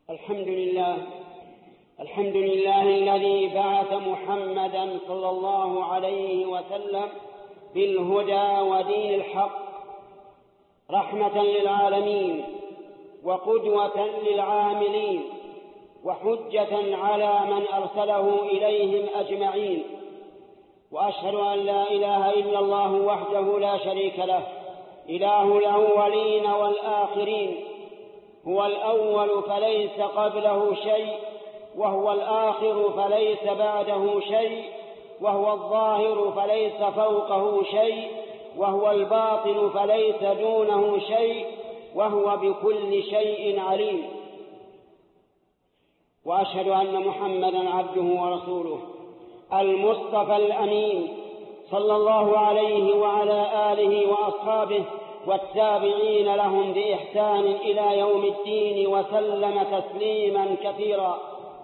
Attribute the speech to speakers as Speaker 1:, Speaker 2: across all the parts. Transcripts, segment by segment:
Speaker 1: الحمد لله الذي بعث محمدا صلى الله عليه وسلم بالهدى ودين الحق رحمة للعالمين وقدوة للعاملين وحجة على من أرسله إليهم أجمعين. وأشهد أن لا إله إلا الله وحده لا شريك له، إله الأولين والآخرين، هو الأول فليس قبله شيء، وهو الآخر فليس بعده شيء، وهو الظاهر فليس فوقه شيء، وهو الباطن فليس دونه شيء، وهو بكل شيء عليم. وأشهد أن محمدًا عبده ورسوله المصطفى الأمين صلى الله عليه وعلى آله وأصحابه والتابعين لهم بإحسان إلى يوم الدين وسلم تسليما كثيرا.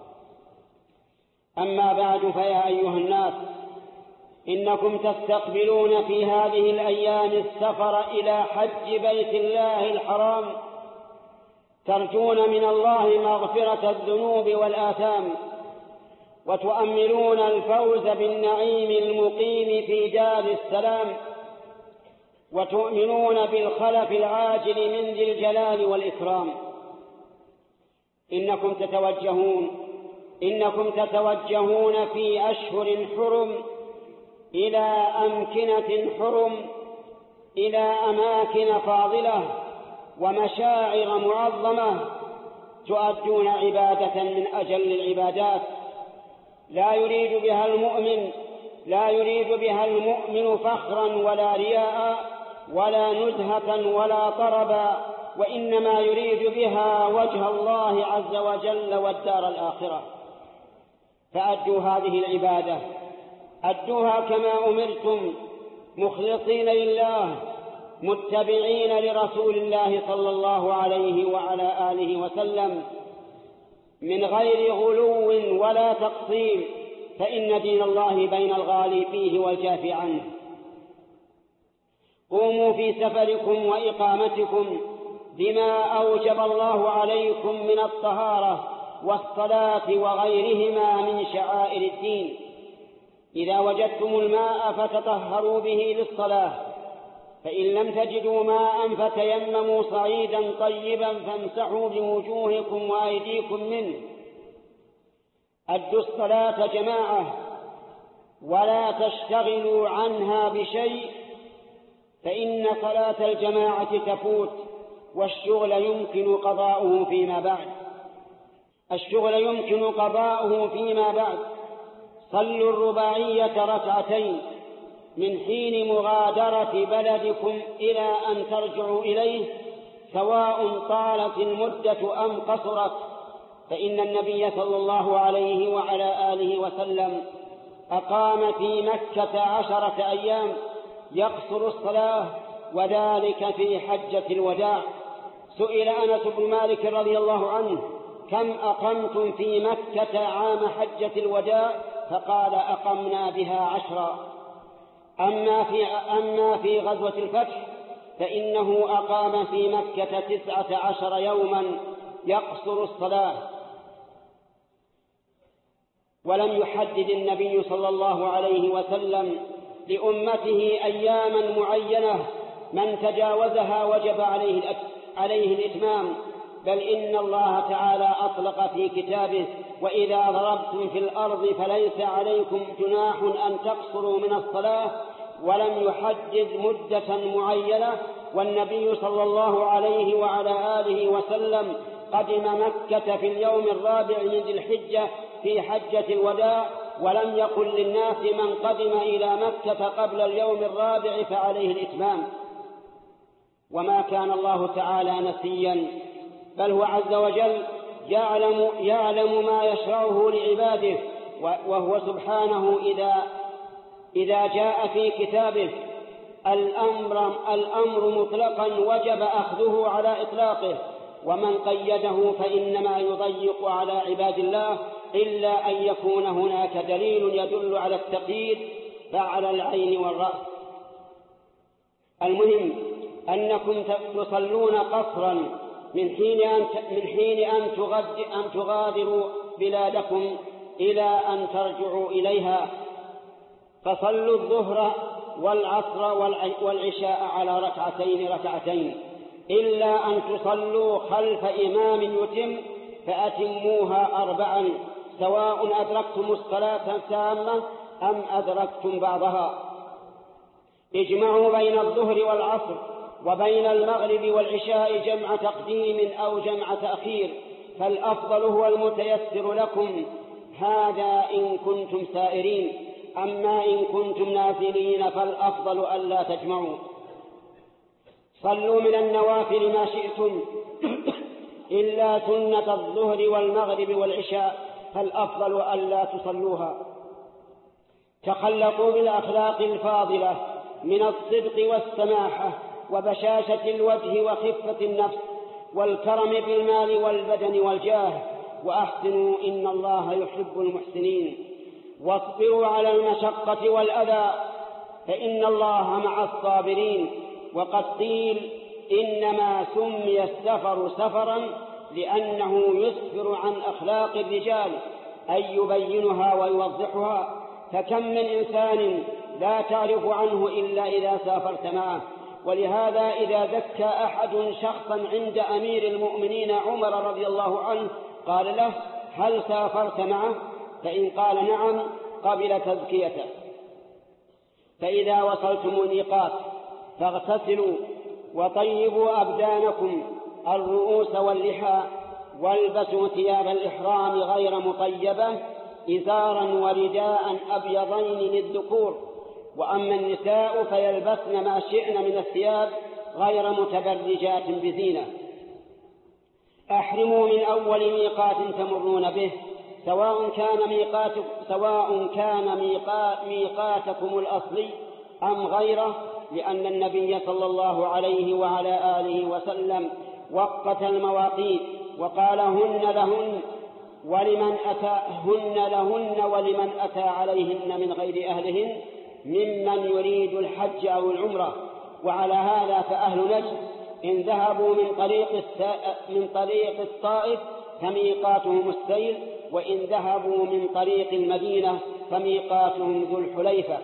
Speaker 1: أما بعد، فيا أيها الناس، إنكم تستقبلون في هذه الأيام السفر إلى حج بيت الله الحرام، ترجون من الله مغفرة الذنوب والآثام، وتؤملون الفوز بالنعيم المقيم في دار السلام، وتؤمنون بالخلف العاجل من ذي الجلال والإكرام. إنكم تتوجهون في أشهر حرم إلى أمكنة حرم، إلى أماكن فاضلة ومشاعر معظمة، تؤدون عبادة من أجل العبادات لا يريد بها المؤمن فخرا ولا رياء ولا نزهة ولا طربا، وإنما يريد بها وجه الله عز وجل والدار الآخرة. فأدوا هذه العبادة، أدوها كما أمرتم، مخلصين لله، متبعين لرسول الله صلى الله عليه وعلى آله وسلم، من غير غلو ولا تقصير، فإن دين الله بين الغالي فيه والجافي عنه. قوموا في سفركم وإقامتكم بما أوجب الله عليكم من الطهارة والصلاة وغيرهما من شعائر الدين. إذا وجدتم الماء فتطهروا به للصلاة، فإن لم تجدوا ماء فتيمموا صعيدا طيبا فامسحوا بوجوهكم وأيديكم منه. أدوا الصلاة جماعة ولا تشتغلوا عنها بشيء، فإن صلاة الجماعة تفوت، والشغل يمكن قضاؤه فيما بعد. صلوا الرباعية ركعتين من حين مغادرة بلدكم إلى أن ترجعوا إليه، سواء طالت المدة أم قصرت، فإن النبي صلى الله عليه وعلى آله وسلم أقام في مكة 10 أيام يقصر الصلاة، وذلك في حجة الوداع. سئل أنس بن مالك رضي الله عنه: كم أقمتم في مكة عام حجة الوداع؟ فقال: أقمنا بها 10. أما في غزوة الفتح فإنه أقام في مكة 19 يوما يقصر الصلاة. ولم يحدد النبي صلى الله عليه وسلم لأمته أياما معينة من تجاوزها وجب عليه الإتمام، بل إن الله تعالى أطلق في كتابه: وإذا ضربتم في الأرض فليس عليكم جناح أن تقصروا من الصلاة، ولم يحدد مدة معينة. والنبي صلى الله عليه وعلى آله وسلم قدم مكة في اليوم 4 من ذي الحجة في حجة الوداع، ولم يقل للناس من قدم إلى مكة قبل اليوم 4 فعليه الإتمام. وما كان الله تعالى نسيا، بل هو عز وجل يعلم ما يشرعه لعباده، وهو سبحانه إذا جاء في كتابه الأمر مطلقا وجب أخذه على إطلاقه، ومن قيده فإنما يضيق على عباد الله، إلا أن يكون هناك دليل يدل على التقييد فعلى العين والرأس. المهم أنكم تصلون قصرا من حين أن تغادروا بلادكم إلى أن ترجعوا إليها، فصلوا الظهر والعصر والعشاء على ركعتين إلا أن تصلوا خلف إمام يتم فأتموها 4 سواء أدركتم الصلاة التامة أم أدركتم بعضها. اجمعوا بين الظهر والعصر وبين المغرب والعشاء جمع تقديم أو جمع تأخير، فالأفضل هو المتيسر لكم، هذا إن كنتم سائرين، أما إن كنتم نازلين فالأفضل ألا تجمعوا. صلوا من النوافل ما شئتم إلا سنة الظهر والمغرب والعشاء، فالأفضل ألا تصلوها. تخلقوا بالأخلاق الفاضلة من الصدق والسماحة وبشاشة الوجه وخفة النفس والكرم بالمال والبدن والجاه، وأحسنوا إن الله يحب المحسنين. واصبروا على المشقة والأذى فإن الله مع الصابرين. وقد قيل إنما سمي السفر سفرا لأنه يسفر عن أخلاق الرجال أي يبينها ويوضحها، فكم من إنسان لا تعرف عنه إلا إذا سافرت معه. ولهذا إذا ذكى أحد شخصا عند أمير المؤمنين عمر رضي الله عنه قال له: هل سافرت معه؟ فإن قال نعم قبل تزكيته. فإذا وصلتم الميقات فاغتسلوا وطيبوا أبدانكم الرؤوس واللحى، والبسوا ثياب الإحرام غير مطيبة، إزارا ورداء أبيضين للذكور، وأما النساء فيلبسن ما شئن من الثياب غير متبرجات بزينة. أحرموا من أول ميقات تمرون به سواء كان ميقاتكم الأصلي أم غيره، لأن النبي صلى الله عليه وعلى آله وسلم وقت المواقيت وقال: هن لهن ولمن أتى عليهن من غير أهلهن ممن يريد الحج أو العمرة. وعلى هذا فأهل نجد إن ذهبوا من طريق الطائف فميقاتهم السيل، وإن ذهبوا من طريق المدينة فميقاتهم ذو الحليفة.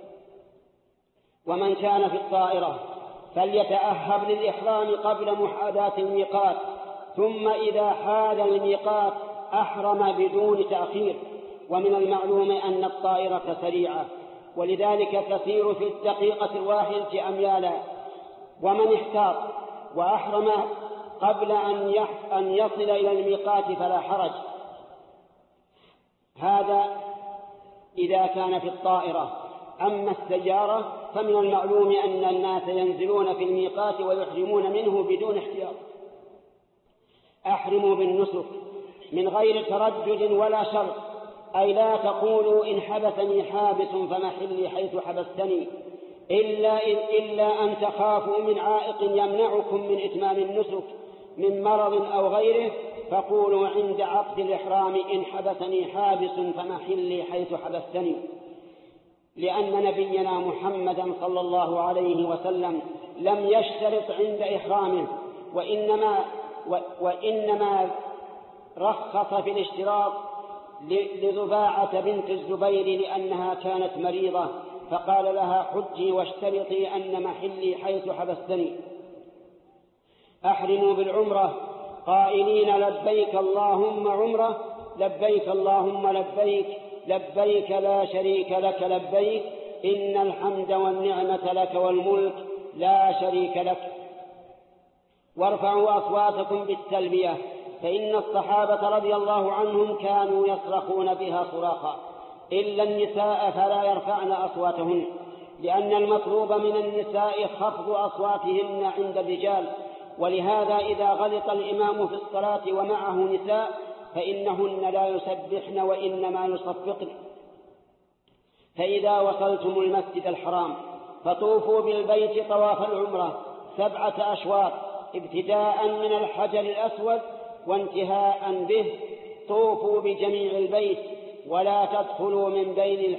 Speaker 1: ومن كان في الطائرة فليتأهب للإحرام قبل محاذاة الميقات، ثم إذا حال الميقات أحرم بدون تأخير. ومن المعلوم أن الطائرة سريعة، ولذلك تسير في الدقيقة الواحدة أميالا. ومن احتاط وأحرم قبل أن يصل إلى الميقات فلا حرج. هذا إذا كان في الطائرة. أما السيارة فمن المعلوم أن الناس ينزلون في الميقات ويحرمون منه بدون احتياط. أحرموا بالنسك من غير تردد ولا شرط، أي لا تقولوا إن حبسني حابس فمحلي حيث حبستني، إلا أن تخافوا من عائق يمنعكم من إتمام النسك من مرض أو غيره، فقولوا عند عقد الإحرام: إن حبسني حابس فمحلي حيث حبستني. لأن نبينا محمدا صلى الله عليه وسلم لم يشترط عند إحرامه، وإنما رخص في الاشتراط لذباعة بنت الزبير لأنها كانت مريضة، فقال لها: حجي واشترطي أن محلي حيث حبستني. أحرموا بالعمرة قائلين: لبيك اللهم عمرة، لبيك اللهم لبيك، لبيك لا شريك لك لبيك، إن الحمد والنعمة لك والملك لا شريك لك. وارفعوا أصواتكم بالتلبية، فإن الصحابة رضي الله عنهم كانوا يصرخون بها صراخا، إلا النساء فلا يرفعن أصواتهن، لأن المطلوب من النساء خفض أصواتهن عند الرجال. ولهذا إذا غلط الإمام في الصلاة ومعه نساء فإنهن لا يسبحن وإنما يصفقن. فإذا وصلتم المسجد الحرام فطوفوا بالبيت طواف العمرة 7 أشواط، ابتداء من الحجر الأسود وانتهاء به. طوفوا بجميع البيت ولا تدخلوا من بين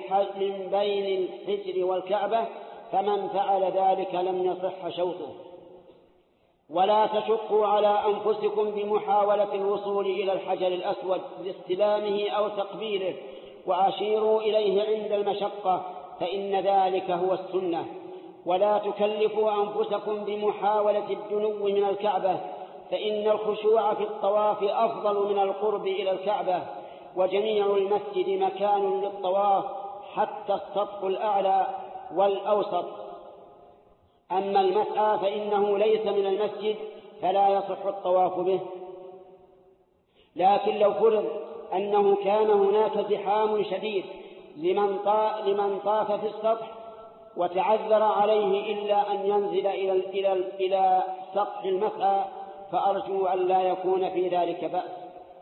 Speaker 1: الحجر والكعبة، فمن فعل ذلك لم يصح شوطه. ولا تشقوا على أنفسكم بمحاولة الوصول إلى الحجر الأسود لاستلامه أو تقبيله، وأشيروا إليه عند المشقة، فإن ذلك هو السنة. ولا تكلفوا أنفسكم بمحاولة الدنو من الكعبة، فإن الخشوع في الطواف أفضل من القرب إلى الكعبة، وجميع المسجد مكان للطواف حتى السطح الأعلى والأوسط. أما المسعى فإنه ليس من المسجد فلا يصح الطواف به. لكن لو فرض أنه كان هناك زحام شديد لمن طاف في السطح وتعذر عليه إلا أن ينزل إلى سطح المسعى، فأرجو أن لا يكون في ذلك بأس.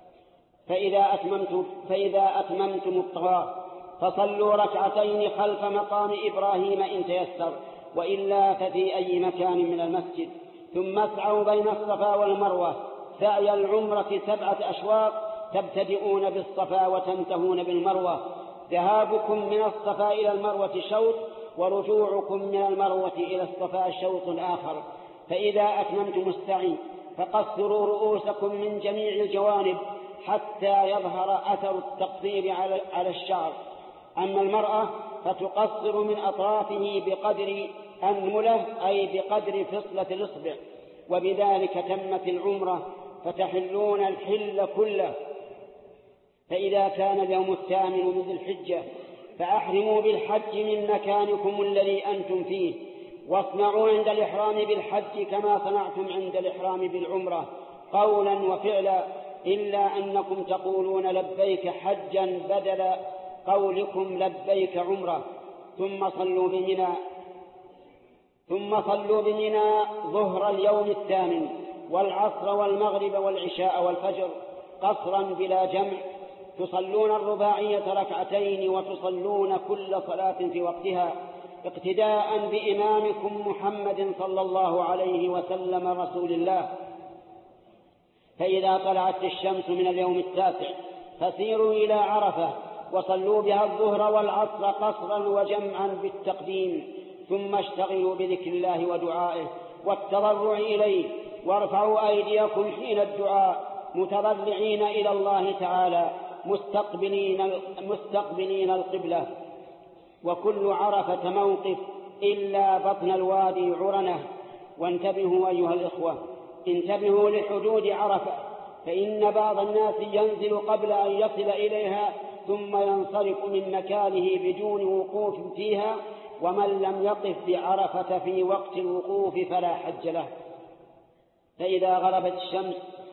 Speaker 1: فإذا أتممتم الطواف فصلوا ركعتين خلف مقام إبراهيم إن تيسر، وإلا ففي أي مكان من المسجد. ثم اسعوا بين الصفا والمروة سعي العمرة 7 أشواط، تبتدئون بالصفا وتنتهون بالمروة. ذهابكم من الصفا إلى المروة شوط، ورجوعكم من المروة إلى الصفا شوط آخر. فإذا أتممتم السعي فقصروا رؤوسكم من جميع الجوانب حتى يظهر أثر التقصير على الشعر. أما المرأة فتقصر من أطرافه بقدر أنملة، أي بقدر فصلة الإصبع، وبذلك تمت العمرة، فتحلون الحل كله. فإذا كان اليوم 8 من ذي الحجة فأحرموا بالحج من مكانكم الذي أنتم فيه، واصنعوا عند الإحرام بالحج كما صنعتم عند الإحرام بالعمرة قولا وفعلا، إلا أنكم تقولون لبيك حجا بدل قولكم لبيك عمرة. ثم صلوا بمنى ظهر اليوم 8 والعصر والمغرب والعشاء والفجر قصرا بلا جمع. تصلون الرباعية ركعتين وتصلون كل صلاة في وقتها اقتداء بإمامكم محمد صلى الله عليه وسلم رسول الله. فإذا طلعت الشمس من اليوم 9 فسيروا إلى عرفة وصلوا بها الظهر والعصر قصرا وجمعا بالتقديم، ثم اشتغلوا بذكر الله ودعائه والتضرع إليه، وارفعوا أيديكم حين الدعاء متضرعين إلى الله تعالى مستقبلين القبلة. وكل عرفة موقف إلا بطن الوادي عرنة. وانتبهوا أيها الإخوة، انتبهوا لحدود عرفة، فإن بعض الناس ينزل قبل أن يصل إليها ثم ينصرف من مكانه بدون وقوف فيها، ومن لم يقف بعرفة في وقت الوقوف فلا حج له. فإذا غربت الشمس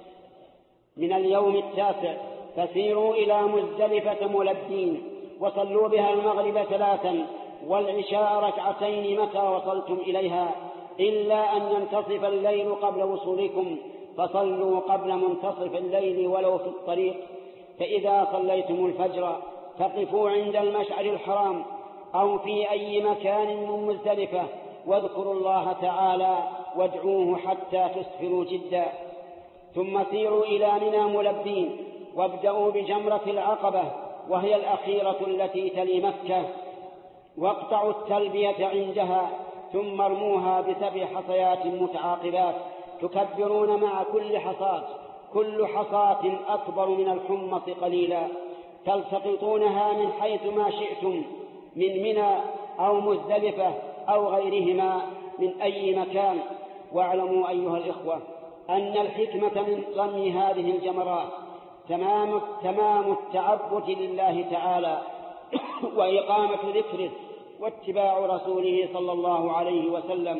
Speaker 1: من اليوم 9 فسيروا إلى مزدلفة ملبين وصلوا بها المغرب 3 والعشاء ركعتين متى وصلتم إليها، إلا أن ينتصف الليل قبل وصولكم، فصلوا قبل منتصف الليل ولو في الطريق. فإذا صليتم الفجر فقفوا عند المشعر الحرام أو في أي مكان من مزدلفة واذكروا الله تعالى وادعوه حتى تسفروا جدا. ثم سيروا إلى منى ملبين وابدأوا بجمرة العقبة وهي الأخيرة التي تلي مكة، واقطعوا التلبية عندها، ثم ارموها ب7 حصيات متعاقبات تكبرون مع كل حصاة، كل حصاة أكبر من الحمص قليلا، تلتقطونها من حيث ما شئتم من منى أو مزدلفة أو غيرهما من أي مكان. واعلموا أيها الإخوة أن الحكمة من رمي هذه الجمرات تمام التعبد لله تعالى وإقامة ذكره واتباع رسوله صلى الله عليه وسلم.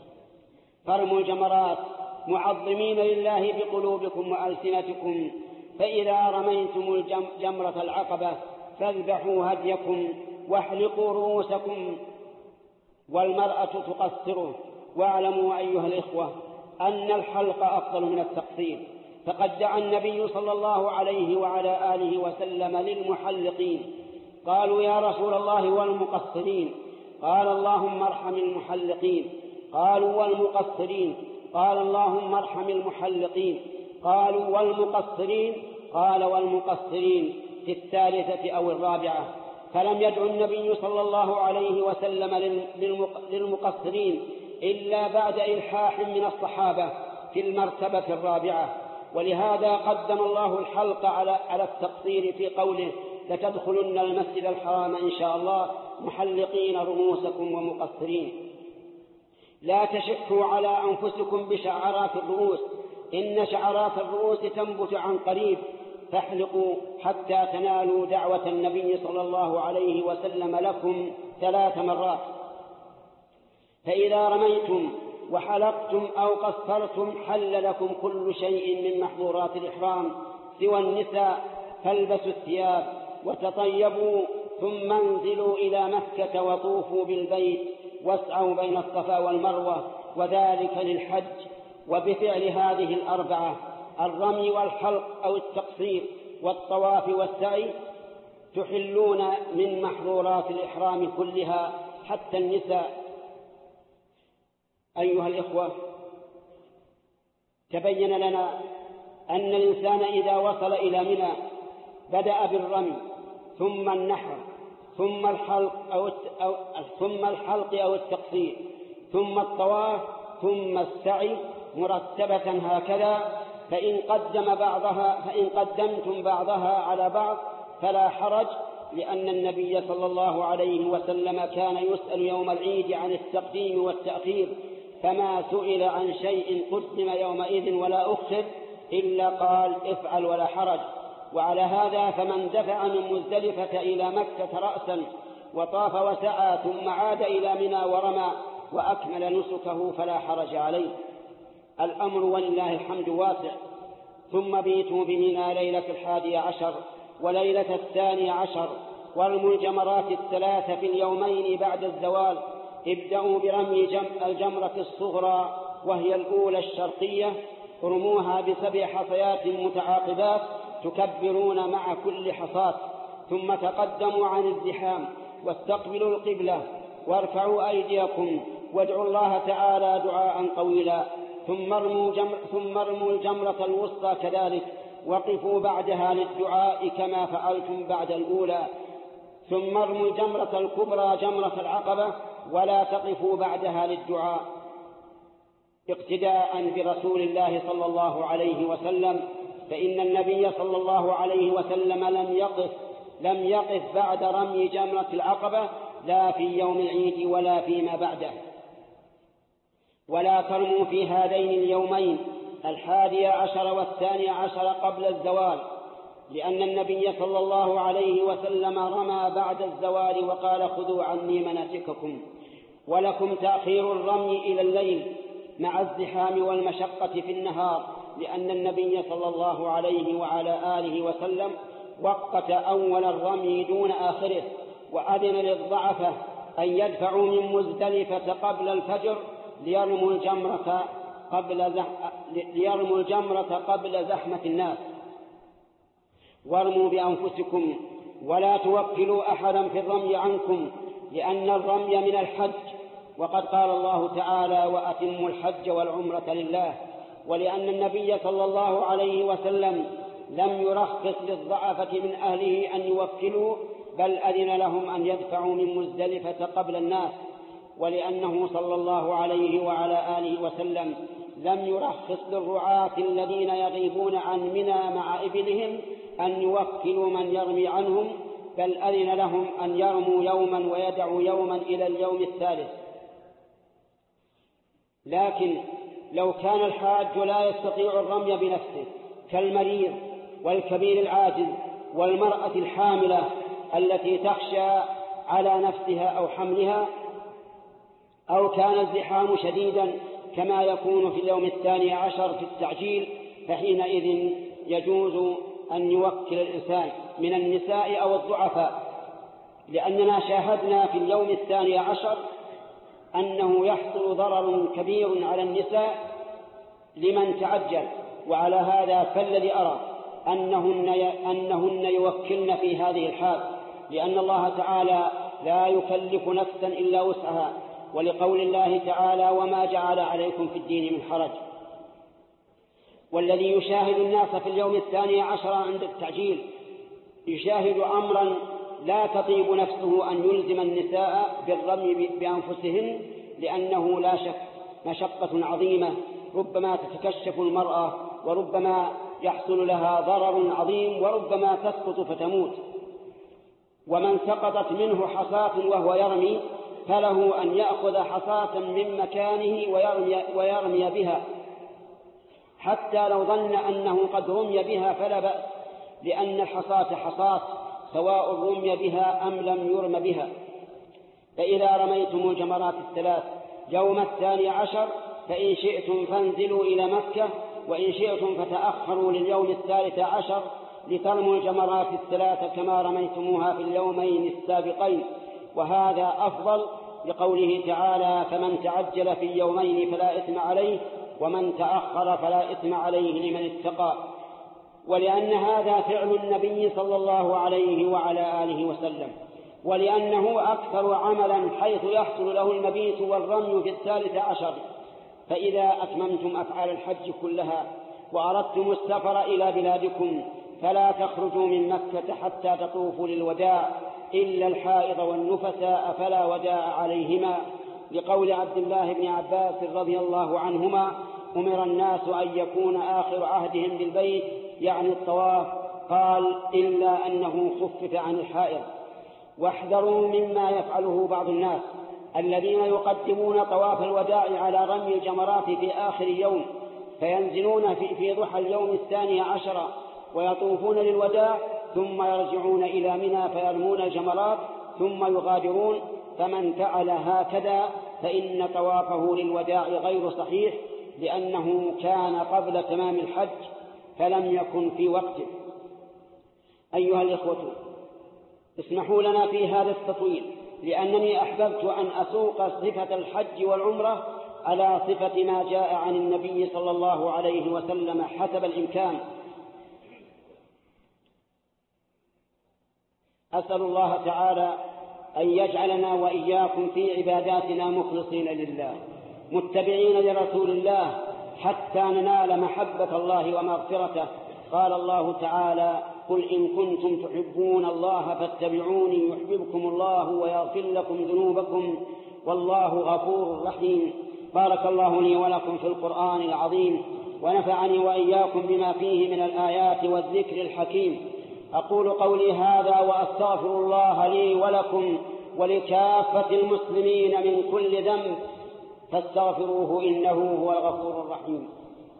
Speaker 1: فرموا الجمرات معظمين لله بقلوبكم وألسنتكم. فإذا رميتم جمرة العقبة فاذبحوا هديكم واحلقوا رؤوسكم، والمرأة تقصره. واعلموا أيها الإخوة أن الحلق أفضل من التقصير، فقد دعا النبي صلى الله عليه وعلى آله وسلم للمحلقين، قالوا يا رسول الله والمقصرين؟ قال اللهم ارحم المحلقين. قالوا والمقصرين؟ قال اللهم ارحم المحلقين. قالوا والمقصرين؟ قال والمقصرين في 3 أو 4. فلم يدع النبي صلى الله عليه وسلم للمقصرين إلا بعد إلحاح من الصحابة، في المرتبة الرابعة. ولهذا قدم الله الحلق على التقصير في قوله: لتدخلن المسجد الحرام إن شاء الله محلقين رؤوسكم ومقصرين. لا تشحوا على أنفسكم بشعرات الرؤوس، إن شعرات الرؤوس تنبت عن قريب، فاحلقوا حتى تنالوا دعوة النبي صلى الله عليه وسلم لكم 3 مرات. فإذا رميتم وحلقتم أو قصرتم حل لكم كل شيء من محظورات الإحرام سوى النساء، فالبسوا الثياب وتطيبوا ثم انزلوا إلى مكة وطوفوا بالبيت واسعوا بين الصفا والمروة، وذلك للحج. وبفعل هذه الأربعة: الرمي والحلق أو التقصير والطواف والسعي تحلون من محظورات الإحرام كلها حتى النساء. أيها الإخوة، تبين لنا أن الإنسان إذا وصل إلى منى بدأ بالرمي ثم النحر ثم الحلق أو التقصير ثم الطواف ثم السعي مرتبة هكذا. فإن قدمتم بعضها على بعض فلا حرج، لأن النبي صلى الله عليه وسلم كان يسأل يوم العيد عن التقديم والتأخير، فما سئل عن شيء قدم يومئذ ولا أخر إلا قال: افعل ولا حرج. وعلى هذا فمن دفع من مزدلفة إلى مكة رأسا وطاف وسعى ثم عاد إلى منى ورمى وأكمل نسكه فلا حرج عليه. الأمر ولله الحمد واسع. ثم بيتوا بمنى ليلة 11 وليلة 12، وارموا الجمرات 3 في اليومين بعد الزوال. ابدأوا برمي الجمرة الصغرى وهي الأولى الشرقية، ارموها ب7 حصيات متعاقبات تكبرون مع كل حصاة، ثم تقدموا عن الزحام واستقبلوا القبلة وارفعوا أيديكم وادعوا الله تعالى دعاء طويلا، ثم ارموا الجمرة الوسطى كذلك، وقفوا بعدها للدعاء كما فعلتم بعد الأولى، ثم ارموا الجمرة الكبرى جمرة العقبة ولا تقفوا بعدها للدعاء، اقتداء برسول الله صلى الله عليه وسلم، فإن النبي صلى الله عليه وسلم لم يقف بعد رمي جمرة العقبة لا في يوم العيد ولا فيما بعده. ولا ترموا في هذين اليومين 11 و12 قبل الزوال، لأن النبي صلى الله عليه وسلم رمى بعد الزوال وقال: خذوا عني مناسككم. ولكم تأخير الرمي إلى الليل مع الزحام والمشقة في النهار، لأن النبي صلى الله عليه وعلى آله وسلم وقت أول الرمي دون آخره، وأذن للضعفة أن يدفعوا من مزدلفة قبل الفجر ليرموا الجمرة قبل زحمة الناس. وارموا بأنفسكم ولا توكلوا أحدا في الرمي عنكم، لأن الرمي من الحج، وقد قال الله تعالى: وأتموا الحج والعمرة لله. ولأن النبي صلى الله عليه وسلم لم يرخص للضعفة من أهله أن يوكلوا، بل أذن لهم أن يدفعوا من مزدلفة قبل الناس. ولأنه صلى الله عليه وعلى آله وسلم لم يرخص للرعاة الذين يغيبون عن منى مع إبلهم أن يوكلوا من يرمي عنهم، بل أذن لهم أن يرموا يوما ويدعوا يوما إلى اليوم الثالث. لكن لو كان الحاج لا يستطيع الرمي بنفسه، كالمريض والكبير العاجز والمرأة الحاملة التي تخشى على نفسها أو حملها، أو كان الزحام شديدا كما يكون في اليوم 12 في التعجيل، فحينئذ يجوز أن يوكل الإنسان من النساء أو الضعفاء، لأننا شاهدنا في اليوم 12 أنه يحصل ضرر كبير على النساء لمن تعجل. وعلى هذا فالذي أرى أنهن يوكلن في هذه الحال، لأن الله تعالى لا يكلف نفسا إلا وسعها، ولقول الله تعالى: وما جعل عليكم في الدين من حرج. والذي يشاهد الناس في اليوم 12 عند التعجيل يشاهد أمرا لا تطيب نفسه أن يلزم النساء بالرمي بأنفسهن، لأنه لا شك مشقة عظيمة ربما تتكشف المرأة، وربما يحصل لها ضرر عظيم، وربما تسقط فتموت. ومن سقطت منه حصاة وهو يرمي فله أن يأخذ حصاة من مكانه ويرمي بها، حتى لو ظن أنه قد رمي بها فلا بأس، لأن الحصاة حصاة سواء رمي بها أم لم يرم بها. فإذا رميتم الجمرات الثلاث يوم 12 فإن شئتم فانزلوا إلى مكة، وإن شئتم فتأخروا لليوم 13 لترموا الجمرات الثلاث كما رميتموها في اليومين السابقين، وهذا أفضل، لقوله تعالى: فمن تعجل في يومين فلا إثم عليه ومن تأخر فلا إثم عليه لمن اتقى. ولأن هذا فعل النبي صلى الله عليه وعلى آله وسلم، ولأنه أكثر عملا، حيث يحصل له المبيت والرمي في 13. فإذا أتممتم أفعال الحج كلها وأردتم السفر إلى بلادكم فلا تخرجوا من مكة حتى تطوفوا للوداع إلا الحائض والنفساء فلا وداع عليهما، لقول عبد الله بن عباس رضي الله عنهما: أمر الناس أن يكون آخر عهدهم بالبيت، يعني الطواف، قال: إلا أنه خفف عن الحائض. واحذروا مما يفعله بعض الناس الذين يقدمون طواف الوداع على رمي الجمرات في آخر يوم، فينزلون في ضحى اليوم 12 ويطوفون للوداع ثم يرجعون إلى منى فيرمون الجمرات ثم يغادرون. فمن فعل هكذا فإن طوافه للوداع غير صحيح، لأنه كان قبل تمام الحج فلم يكن في وقته. أيها الإخوة، اسمحوا لنا في هذا التطويل، لأنني أحببت أن أسوق صفة الحج والعمرة على صفة ما جاء عن النبي صلى الله عليه وسلم حسب الإمكان. أسأل الله تعالى أن يجعلنا وإياكم في عباداتنا مخلصين لله متبعين لرسول الله حتى ننال محبة الله ومغفرته. قال الله تعالى: قل إن كنتم تحبون الله فاتبعوني يحببكم الله ويغفر لكم ذنوبكم والله غفور رحيم. بارك الله لي ولكم في القرآن العظيم، ونفعني وإياكم بما فيه من الآيات والذكر الحكيم. أقول قولي هذا وأستغفر الله لي ولكم ولكافة المسلمين من كل ذنب، فاستغفروه إنه هو الغفور الرحيم.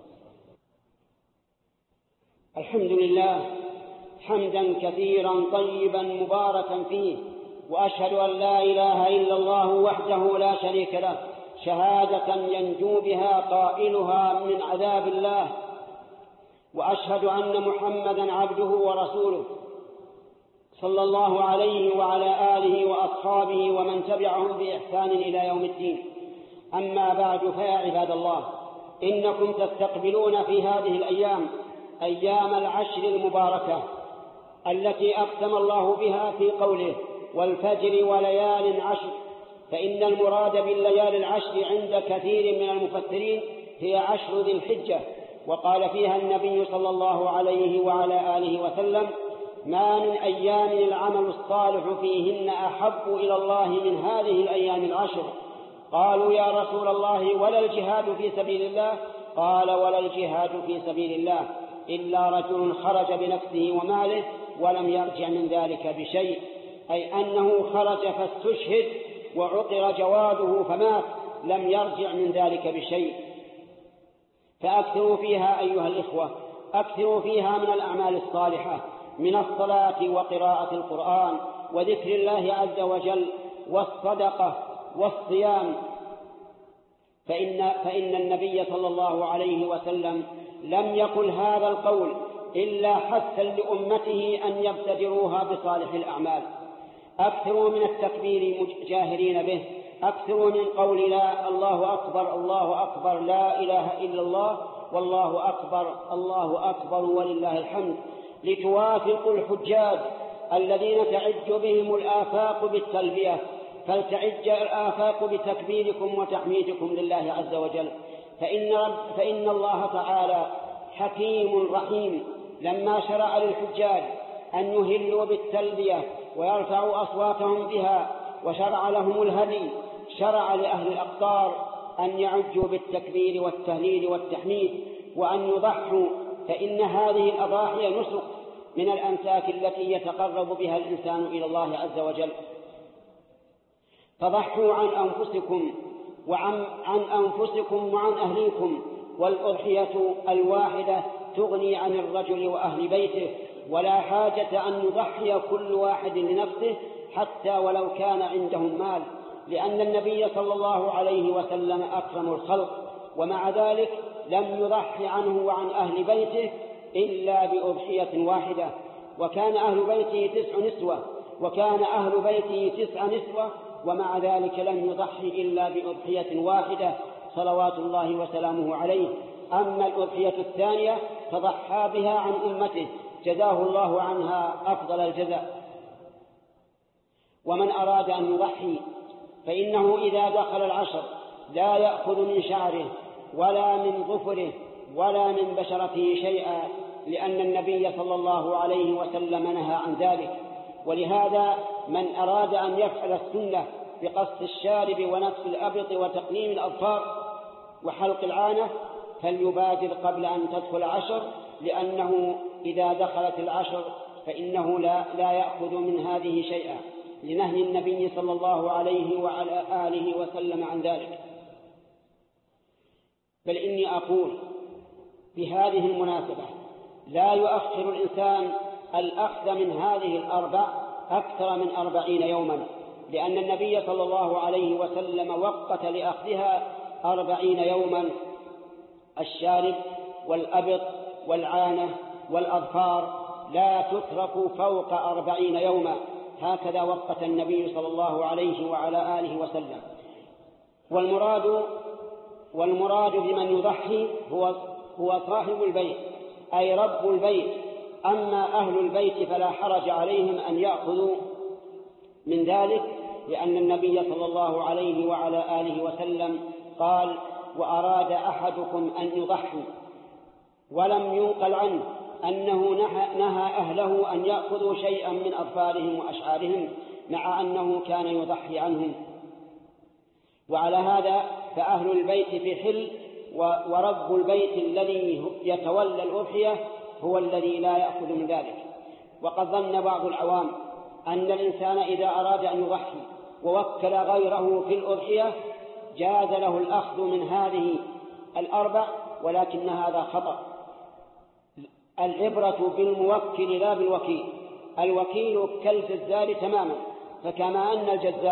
Speaker 1: الحمد لله حمدا كثيرا طيبا مباركا فيه، وأشهد أن لا إله إلا الله وحده لا شريك له، شهادة ينجو بها قائلها من عذاب الله. وأشهد أن محمدا عبده ورسوله صلى الله عليه وعلى آله وأصحابه ومن تبعهم بإحسان إلى يوم الدين. أما بعد، فيا عباد الله، إنكم تستقبلون في هذه الأيام أيام العشر المباركة التي أقسم الله بها في قوله: والفجر وليال عشر. فإن المراد بالليالي العشر عند كثير من المفسرين هي 10 ذي الحجة، وقال فيها النبي صلى الله عليه وعلى آله وسلم: ما من أيام العمل الصالح فيهن أحب إلى الله من هذه الأيام العشر. قالوا: يا رسول الله ولا الجهاد في سبيل الله؟ قال: ولا الجهاد في سبيل الله إلا رجل خرج بنفسه وماله ولم يرجع من ذلك بشيء، أي أنه خرج فاستشهد وعقر جواده فمات، لم يرجع من ذلك بشيء. فأكثروا فيها أيها الإخوة، أكثروا فيها من الأعمال الصالحة، من الصلاة وقراءة القرآن وذكر الله عز وجل والصدقة والصيام. فإن النبي صلى الله عليه وسلم لم يقل هذا القول إلا حثا لأمته أن يبتدروها بصالح الأعمال. أكثروا من التكبير جاهرين به، أكثروا من قول لا الله أكبر الله أكبر لا إله إلا الله والله أكبر الله أكبر ولله الحمد، لتوافقوا الحجاج الذين تعج بهم الآفاق بالتلبية، فلتعج الآفاق بتكبيركم وتحميدكم لله عز وجل. فإن الله تعالى حكيم رحيم، لما شرع للحجاج أن يهلوا بالتلبية ويرفعوا أصواتهم بها وشرع لهم الهدي، شرع لأهل الأقطار أن يعجوا بالتكبير والتهليل والتحميد وأن يضحوا، فإن هذه الأضاحي نسك من الأنساك التي يتقرب بها الإنسان إلى الله عز وجل. فضحوا عن أنفسكم وعن أهليكم، والأضحية الواحدة تغني عن الرجل وأهل بيته، ولا حاجة أن يضحي كل واحد لنفسه حتى ولو كان عندهم مال، لأن النبي صلى الله عليه وسلم أكرم الخلق، ومع ذلك لم يضحي عنه وعن أهل بيته إلا بأضحية واحدة. وكان أهل بيته 9 نسوة ومع ذلك لم يضحي إلا بأضحية واحدة صلوات الله وسلامه عليه. أما الأضحية الثانية فضحى بها عن أمته جزاه الله عنها أفضل الجزاء. ومن أراد أن يضحي فإنه إذا دخل العشر لا يأخذ من شعره ولا من ظفره ولا من بشرته شيئا، لأن النبي صلى الله عليه وسلم نهى عن ذلك. ولهذا من أراد أن يفعل السنة بقص الشارب ونتف الأبط وتقليم الأظفار وحلق العانة فليبادر قبل أن تدخل العشر، لأنه إذا دخلت العشر فإنه لا يأخذ من هذه شيئا، لنهي النبي صلى الله عليه وعلى آله وسلم عن ذلك. بل إني أقول بهذه المناسبة لا يؤخر الإنسان الأخذ من هذه الأربع أكثر من 40 يوما، لأن النبي صلى الله عليه وسلم وقت لأخذها 40 يوما: الشارب والأبط والعانة والأظفار لا تترك فوق 40 يوما، هكذا وقت النبي صلى الله عليه وعلى آله وسلم. والمراد بمن يضحي هو صاحب البيت أي رب البيت. أما أهل البيت فلا حرج عليهم أن يأخذوا من ذلك، لأن النبي صلى الله عليه وعلى آله وسلم قال: وأراد أحدكم أن يضحي، ولم ينقل عنه أنه نهى أهله أن يأخذوا شيئا من أظفارهم وأشعارهم، مع أنه كان يضحي عنهم. وعلى هذا فأهل البيت في حل، ورب البيت الذي يتولى الأضحية هو الذي لا يأخذ من ذلك. وقد ظن بعض العوام أن الإنسان إذا أراد أن يضحي ووكل غيره في الأضحية جاز له الأخذ من هذه الأربع، ولكن هذا خطأ. العبرة بالموكل لا بالوكيل. الوكيل كالجزار تماما، فكما أن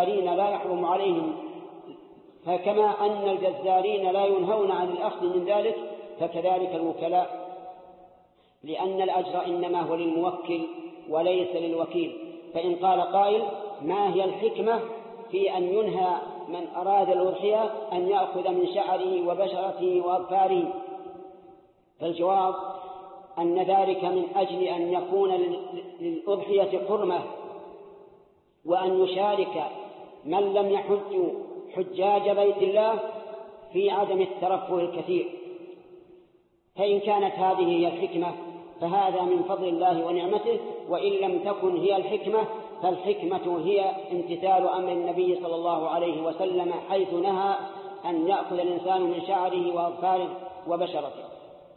Speaker 1: الجزارين لا ينهون عن الأخذ من ذلك فكذلك الوكلاء، لأن الأجر إنما هو للموكل وليس للوكيل. فإن قال قائل: ما هي الحكمة في أن ينهى من أراد الأضحية أن يأخذ من شعره وبشرته وأظفاره؟ فالجواب أن ذلك من أجل أن يكون للأضحية حرمة، وأن يشارك من لم يحج حجاج بيت الله في عدم الترفه الكثير. فإن كانت هذه هي الحكمة فهذا من فضل الله ونعمته، وإن لم تكن هي الحكمة فالحكمة هي امتثال أمر النبي صلى الله عليه وسلم، حيث نهى أن يأخذ الإنسان من شعره وأظفاره وبشرته.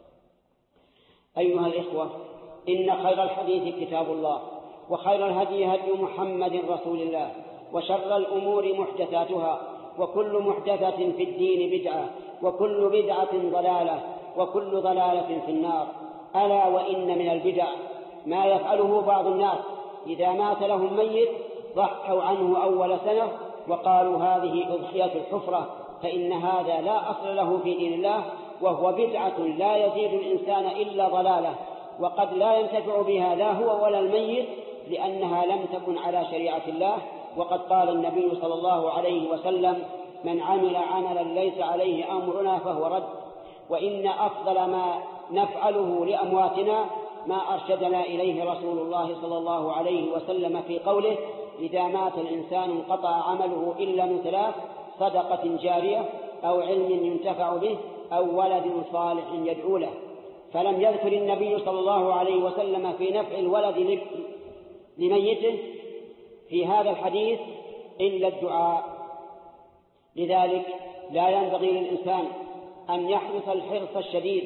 Speaker 1: أيها الإخوة، إن خير الحديث كتاب الله، وخير الهدي هدي محمد رسول الله، وشر الأمور محدثاتها، وكل محدثة في الدين بدعة، وكل بدعة ضلالة، وكل ضلالة في النار. ألا وإن من البدع ما يفعله بعض الناس إذا مات لهم ميت ضحوا عنه أول سنة وقالوا هذه أضحية الحفرة، فإن هذا لا أصل له في دين الله، وهو بدعة لا يزيد الإنسان إلا ضلالة، وقد لا ينتفع بها لا هو ولا الميت، لأنها لم تكن على شريعة الله. وقد قال النبي صلى الله عليه وسلم: من عمل عملا ليس عليه أمرنا فهو رد. وإن أفضل ما نفعله لأمواتنا ما أرشدنا إليه رسول الله صلى الله عليه وسلم في قوله: إذا مات الإنسان انقطع عمله إلا من 3: صدقة جارية، أو علم ينتفع به، أو ولد صالح يدعو له. فلم يذكر النبي صلى الله عليه وسلم في نفع الولد لميته في هذا الحديث إلا الدعاء. لذلك لا ينبغي للإنسان أن يحرص الحرص الشديد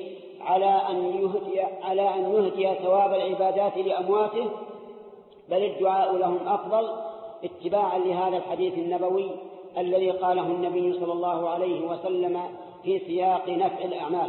Speaker 1: على أن يهدي ثواب العبادات لأمواته، بل الدعاء لهم أفضل اتباعا لهذا الحديث النبوي الذي قاله النبي صلى الله عليه وسلم في سياق نفع الأعمال.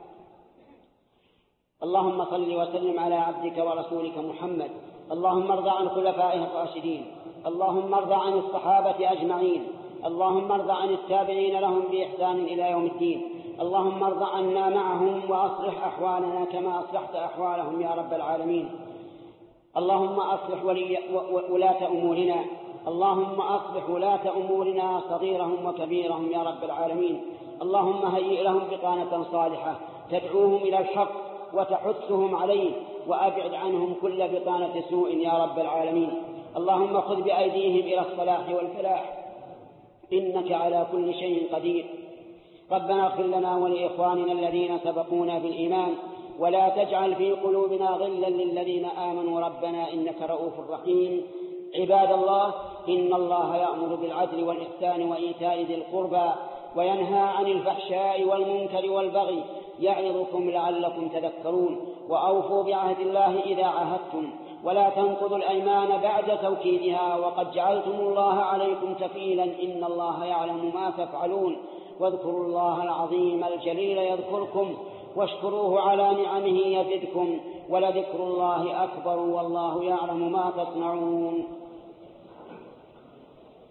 Speaker 1: اللهم صل وسلم على عبدك ورسولك محمد. اللهم ارض عن خلفائه الراشدين. اللهم ارض عن الصحابة أجمعين. اللهم ارض عن التابعين لهم بإحسان إلى يوم الدين. اللهم ارض عنا معهم وأصلح أحوالنا كما أصلحت أحوالهم يا رب العالمين. اللهم أصلح ولاة أمورنا. اللهم أصلح ولاة أمورنا صغيرهم وكبيرهم يا رب العالمين. اللهم هيئ لهم بطانة صالحة تدعوهم إلى الحق وتحثهم عليه، وأبعد عنهم كل بطانة سوء يا رب العالمين. اللهم خذ بأيديهم إلى الصلاح والفلاح إنك على كل شيء قدير. ربنا اغفر لنا ولإخواننا الذين سبقونا بالإيمان، ولا تجعل في قلوبنا غلا للذين آمنوا ربنا إنك رؤوف رحيم. عباد الله، إن الله يأمر بالعدل والإحسان وإيتاء ذي القربى وينهى عن الفحشاء والمنكر والبغي يعظكم لعلكم تذكرون. وأوفوا بعهد الله إذا عاهدتم، ولا تنقضوا الأيمان بعد توكيدها وقد جعلتم الله عليكم كفيلا إن الله يعلم ما تفعلون. واذكروا الله العظيم الجليل يذكركم، واشكروه على نعمه يزدكم، ولذكر الله أكبر والله يعلم ما تصنعون.